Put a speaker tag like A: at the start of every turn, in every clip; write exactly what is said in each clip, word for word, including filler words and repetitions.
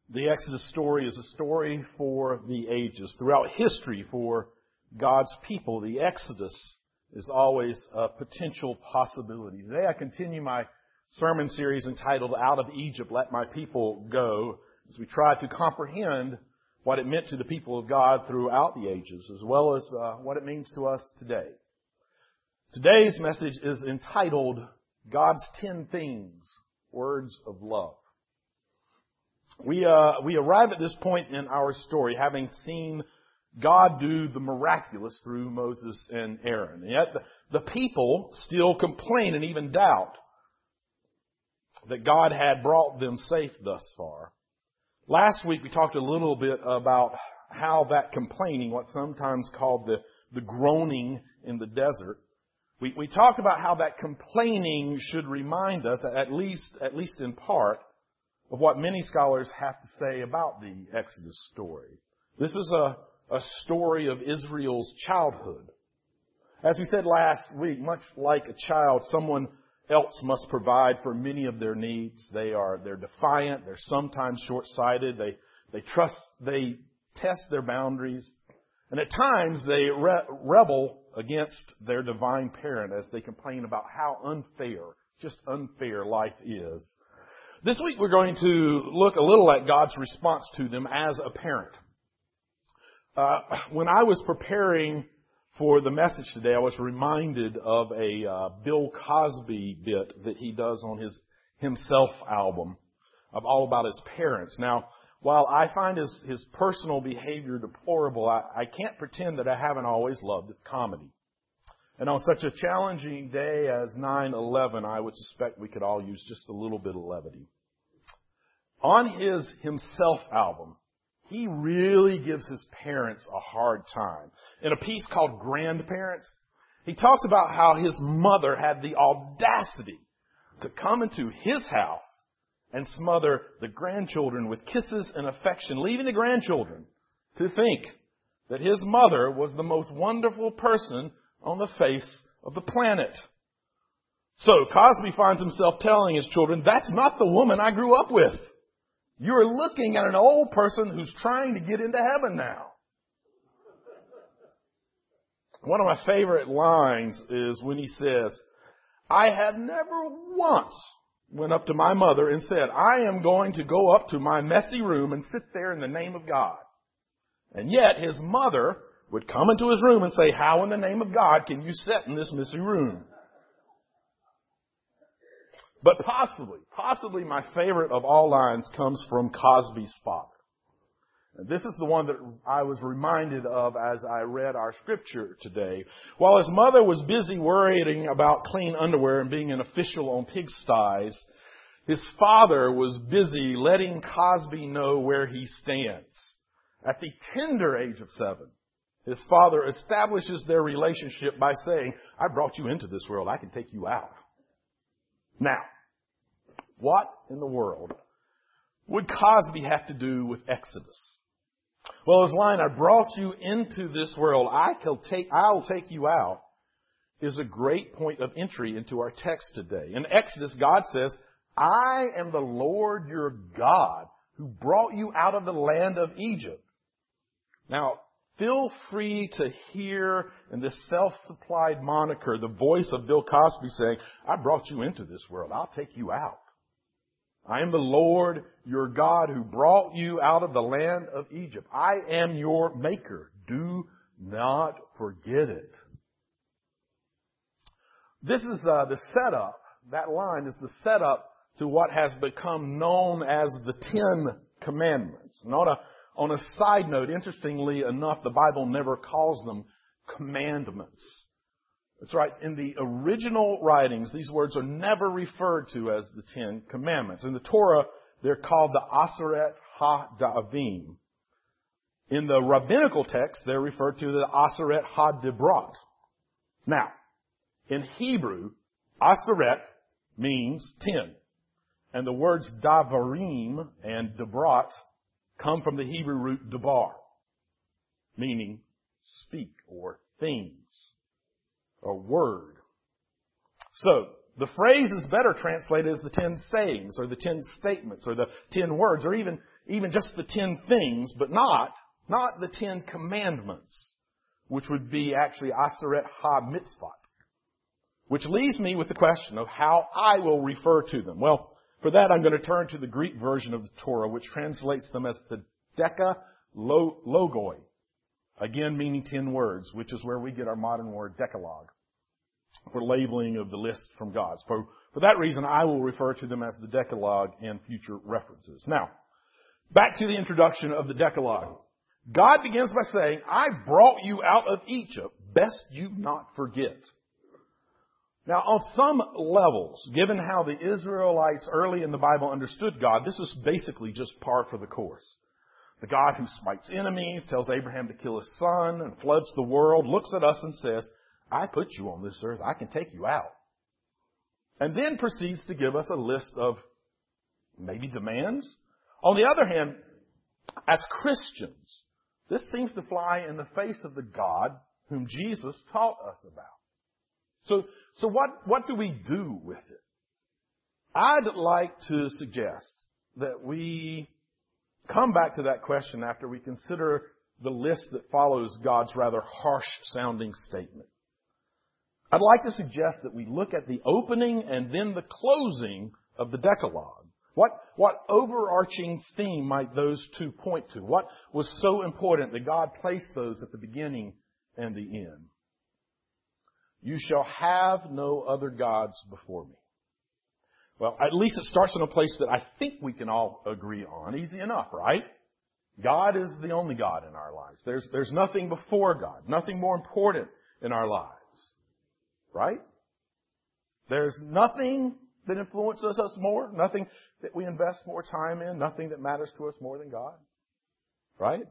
A: The Exodus story is a story for the ages. Throughout history for God's people, the Exodus is always a potential possibility. Today I continue my sermon series entitled Out of Egypt, Let My People Go, as we try to comprehend what it meant to the people of God throughout the ages, as well as uh, what it means to us today. Today's message is entitled God's Ten Things, Words of Love. We uh, we arrive at this point in our story having seen God do the miraculous through Moses and Aaron. And yet the, the people still complain and even doubt that God had brought them safe thus far. Last week we talked a little bit about how that complaining, what's sometimes called the, the groaning in the desert, we, we talked about how that complaining should remind us, at least at least in part, of what many scholars have to say about the Exodus story. This is a, a story of Israel's childhood. As we said last week, much like a child, someone else must provide for many of their needs. They are, they're defiant, they're sometimes short-sighted, they, they trust, they test their boundaries, and at times they re- rebel against their divine parent as they complain about how unfair, just unfair life is. This week we're going to look a little at God's response to them as a parent. Uh, when I was preparing for the message today, I was reminded of a uh, Bill Cosby bit that he does on his Himself album, of all about his parents. Now, while I find his, his personal behavior deplorable, I, I can't pretend that I haven't always loved his comedy. And on such a challenging day as nine eleven, I would suspect we could all use just a little bit of levity. On his Himself album, he really gives his parents a hard time. In a piece called Grandparents, he talks about how his mother had the audacity to come into his house and smother the grandchildren with kisses and affection, leaving the grandchildren to think that his mother was the most wonderful person on the face of the planet. So Cosby finds himself telling his children, that's not the woman I grew up with. You're looking at an old person who's trying to get into heaven now. One of my favorite lines is when he says, I have never once went up to my mother and said, I am going to go up to my messy room and sit there in the name of God. And yet his mother would come into his room and say, how in the name of God can you sit in this messy room? But possibly, possibly my favorite of all lines comes from Cosby's father. And this is the one that I was reminded of as I read our scripture today. While his mother was busy worrying about clean underwear and being an official on pigsties, his father was busy letting Cosby know where he stands. At the tender age of seven, his father establishes their relationship by saying, I brought you into this world. I can take you out. Now, what in the world would Cosby have to do with Exodus? Well, his line, I brought you into this world. I can take, I'll take you out, is a great point of entry into our text today. In Exodus, God says, I am the Lord your God who brought you out of the land of Egypt. Now, feel free to hear in this self-supplied moniker the voice of Bill Cosby saying, I brought you into this world. I'll take you out. I am the Lord your God who brought you out of the land of Egypt. I am your maker. Do not forget it. This is uh, the setup. That line is the setup to what has become known as the Ten Commandments. Not a On a side note, interestingly enough, the Bible never calls them commandments. That's right. In the original writings, these words are never referred to as the Ten Commandments. In the Torah, they're called the Aseret HaDavim. In the rabbinical text, they're referred to the Aseret HaDibrot. Now, in Hebrew, Aseret means ten. And the words Davarim and Dibrot come from the Hebrew root dabar, meaning speak or things or word. So The phrase is better translated as the ten sayings or the ten statements or the ten words or even, even just the ten things, but not, not the ten commandments, which would be actually Aseret Ha-Mitzvot. Which leaves me with the question of how I will refer to them. Well, for that I'm going to turn to the Greek version of the Torah, which translates them as the Decalogoi. Again, meaning ten words, which is where we get our modern word Decalogue for labeling of the list from God. For, for that reason, I will refer to them as the Decalogue in future references. Now, back to the introduction of the Decalogue. God begins by saying, I brought you out of Egypt, best you not forget. Now, on some levels, given how the Israelites early in the Bible understood God, this is basically just par for the course. The God who smites enemies, tells Abraham to kill his son, and floods the world, looks at us and says, I put you on this earth. I can take you out. And then proceeds to give us a list of maybe demands. On the other hand, as Christians, this seems to fly in the face of the God whom Jesus taught us about. So, so what, what do we do with it? I'd like to suggest that we come back to that question after we consider the list that follows God's rather harsh-sounding statement. I'd like to suggest that we look at the opening and then the closing of the Decalogue. What, what overarching theme might those two point to? What was so important that God placed those at the beginning and the end? You shall have no other gods before me. Well, at least it starts in a place that I think we can all agree on. Easy enough, right? God is the only God in our lives. There's, there's nothing before God, nothing more important in our lives. Right? There's nothing that influences us more, nothing that we invest more time in, nothing that matters to us more than God. Right?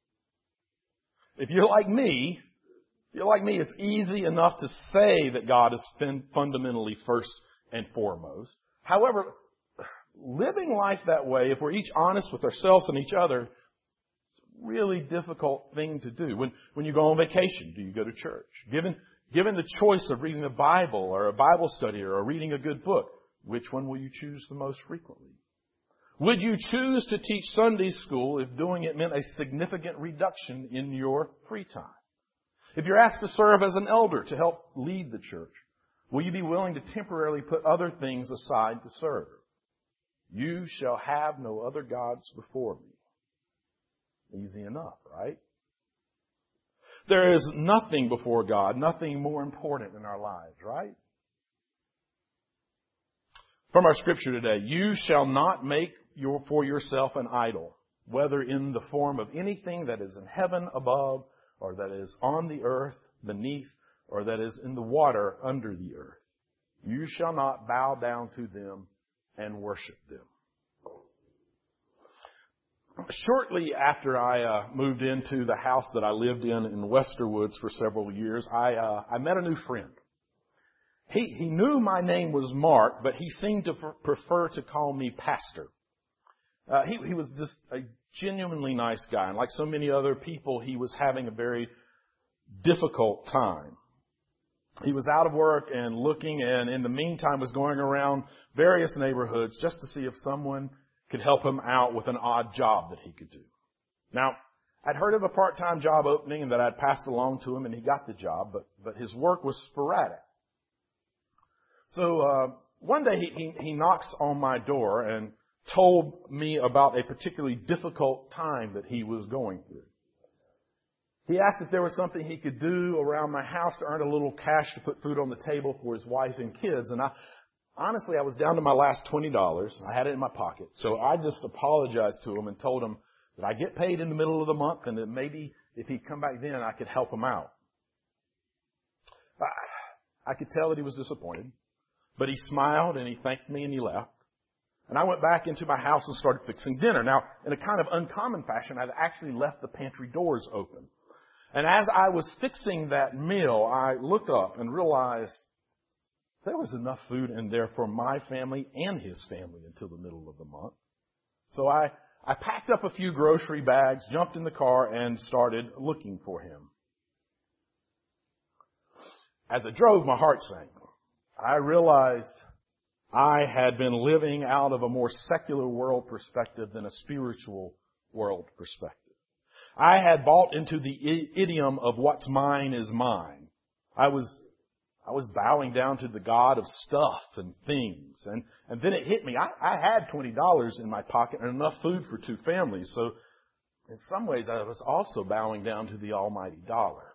A: If you're like me, if you're like me, it's easy enough to say that God is fundamentally first and foremost. However, living life that way, if we're each honest with ourselves and each other, it's a really difficult thing to do. When, when you go on vacation, do you go to church? Given, given the choice of reading the Bible or a Bible study or reading a good book, which one will you choose the most frequently? Would you choose to teach Sunday school if doing it meant a significant reduction in your free time? If you're asked to serve as an elder to help lead the church, will you be willing to temporarily put other things aside to serve? You shall have no other gods before me. Easy enough, right? There is nothing before God, nothing more important in our lives, right? From our scripture today, you shall not make your, for yourself an idol, whether in the form of anything that is in heaven above, or that is on the earth beneath, or that is in the water under the earth. You shall not bow down to them and worship them. Shortly after I uh, moved into the house that I lived in in Westerwoods for several years, I uh, I met a new friend. He he knew my name was Mark, but he seemed to pr- prefer to call me Pastor. Uh, he he was just a genuinely nice guy, and like so many other people, he was having a very difficult time. He was out of work and looking, and in the meantime was going around various neighborhoods just to see if someone could help him out with an odd job that he could do. Now, I'd heard of a part-time job opening and that I'd passed along to him, and he got the job, but but his work was sporadic. So uh, one day he, he he knocks on my door and told me about a particularly difficult time that he was going through. He asked if there was something he could do around my house to earn a little cash to put food on the table for his wife and kids. And I, honestly, I was down to my last twenty dollars. I had it in my pocket. So I just apologized to him and told him that I get paid in the middle of the month and that maybe if he'd come back then, I could help him out. I, I could tell that he was disappointed, but he smiled and he thanked me and he left. And I went back into my house and started fixing dinner. Now, in a kind of uncommon fashion, I'd actually left the pantry doors open. And as I was fixing that meal, I looked up and realized there was enough food in there for my family and his family until the middle of the month. So I, I packed up a few grocery bags, jumped in the car, and started looking for him. As I drove, my heart sank. I realized I had been living out of a more secular world perspective than a spiritual world perspective. I had bought into the idiom of what's mine is mine. I was, I was bowing down to the God of stuff and things. And, and then it hit me. I, I had twenty dollars in my pocket and enough food for two families. So in some ways I was also bowing down to the almighty dollar.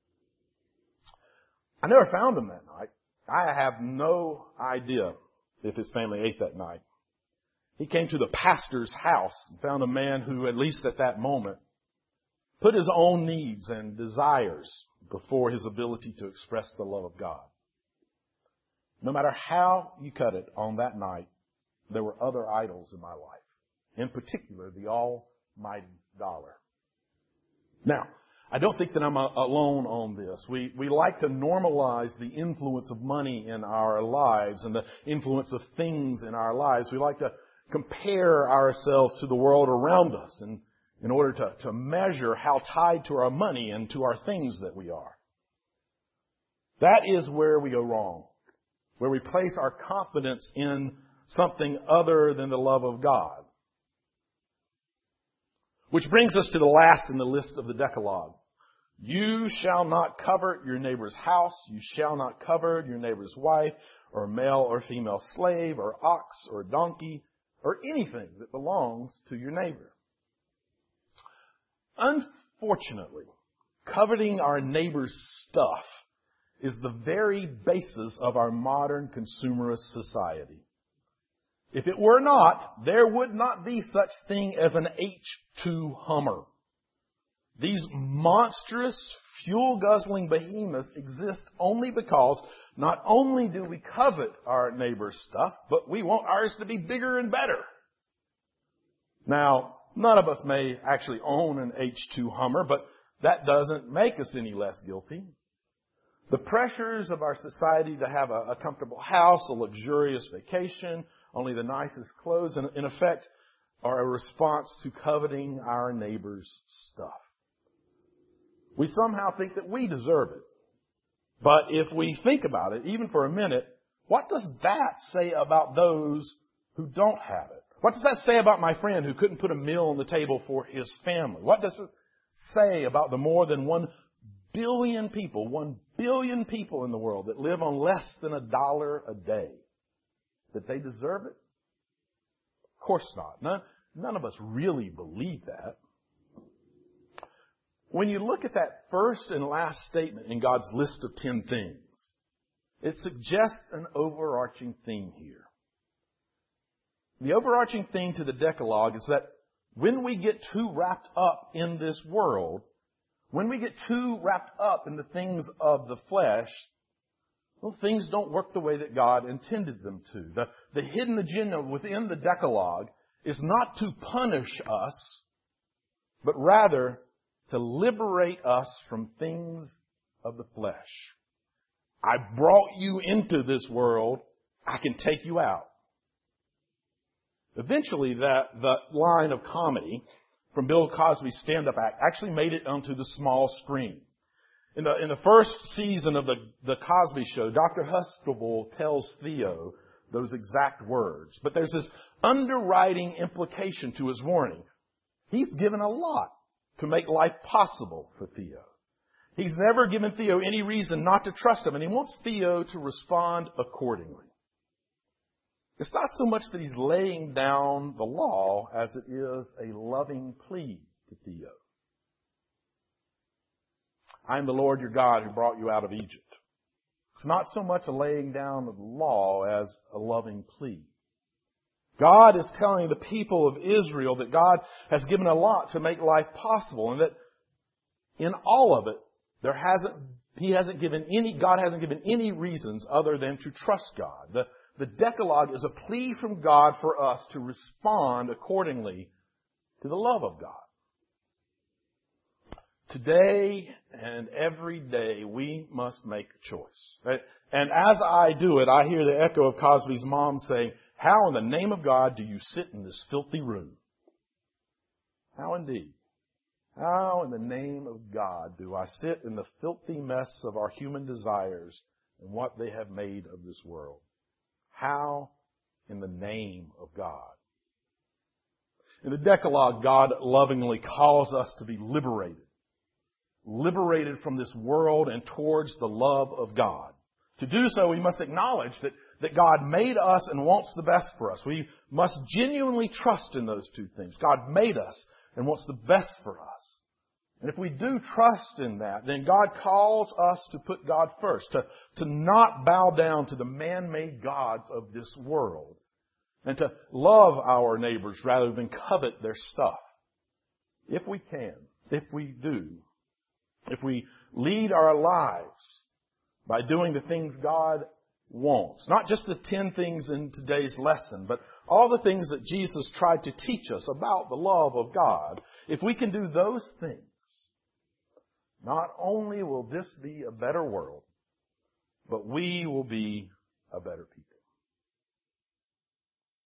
A: I never found him that night. I have no idea if his family ate that night. He came to the pastor's house and found a man who, at least at that moment, put his own needs and desires before his ability to express the love of God. No matter how you cut it on that night, there were other idols in my life. In particular, the almighty dollar. Now, I don't think that I'm alone on this. We, we like to normalize the influence of money in our lives and the influence of things in our lives. We like to compare ourselves to the world around us and in order to, to measure how tied to our money and to our things that we are. That is where we go wrong, where we place our confidence in something other than the love of God. Which brings us to the last in the list of the Decalogue. You shall not covet your neighbor's house. You shall not covet your neighbor's wife or male or female slave or ox or donkey or anything that belongs to your neighbor. Unfortunately, coveting our neighbor's stuff is the very basis of our modern consumerist society. If it were not, there would not be such thing as an H two Hummer. These monstrous, fuel-guzzling behemoths exist only because not only do we covet our neighbor's stuff, but we want ours to be bigger and better. Now, none of us may actually own an H two Hummer, but that doesn't make us any less guilty. The pressures of our society to have a, a comfortable house, a luxurious vacation, only the nicest clothes, and in effect, are a response to coveting our neighbor's stuff. We somehow think that we deserve it. But if we think about it, even for a minute, what does that say about those who don't have it? What does that say about my friend who couldn't put a meal on the table for his family? What does it say about the more than one billion people, one billion people in the world that live on less than a dollar a day? That they deserve it? Of course not. None, none of us really believe that. When you look at that first and last statement in God's list of ten things, it suggests an overarching theme here. The overarching theme to the Decalogue is that when we get too wrapped up in this world, when we get too wrapped up in the things of the flesh, well, things don't work the way that God intended them to. The, the hidden agenda within the Decalogue is not to punish us, but rather to liberate us from things of the flesh. I brought you into this world. I can take you out. Eventually, that the line of comedy from Bill Cosby's stand-up act actually made it onto the small screen. In the, in the first season of the, the Cosby Show, Doctor Huxtable tells Theo those exact words. But there's this underwriting implication to his warning. He's given a lot to make life possible for Theo. He's never given Theo any reason not to trust him, and he wants Theo to respond accordingly. It's not so much that he's laying down the law as it is a loving plea to Theo. I am the Lord your God who brought you out of Egypt. It's not so much a laying down of the law as a loving plea. God is telling the people of Israel that God has given a lot to make life possible, and that in all of it, there hasn't, He hasn't given any, God hasn't given any reasons other than to trust God. The, the Decalogue is a plea from God for us to respond accordingly to the love of God. Today and every day, we must make a choice. And as I do it, I hear the echo of Cosby's mom saying, "How in the name of God do you sit in this filthy room?" How indeed. How in the name of God do I sit in the filthy mess of our human desires and what they have made of this world? How in the name of God. In the Decalogue, God lovingly calls us to be liberated. Liberated from this world and towards the love of God. To do so, we must acknowledge that, that God made us and wants the best for us. We must genuinely trust in those two things. God made us and wants the best for us. And if we do trust in that, then God calls us to put God first, to, to not bow down to the man-made gods of this world, and to love our neighbors rather than covet their stuff. If we can, if we do, if we lead our lives by doing the things God wants, not just the ten things in today's lesson, but all the things that Jesus tried to teach us about the love of God, if we can do those things, not only will this be a better world, but we will be a better people.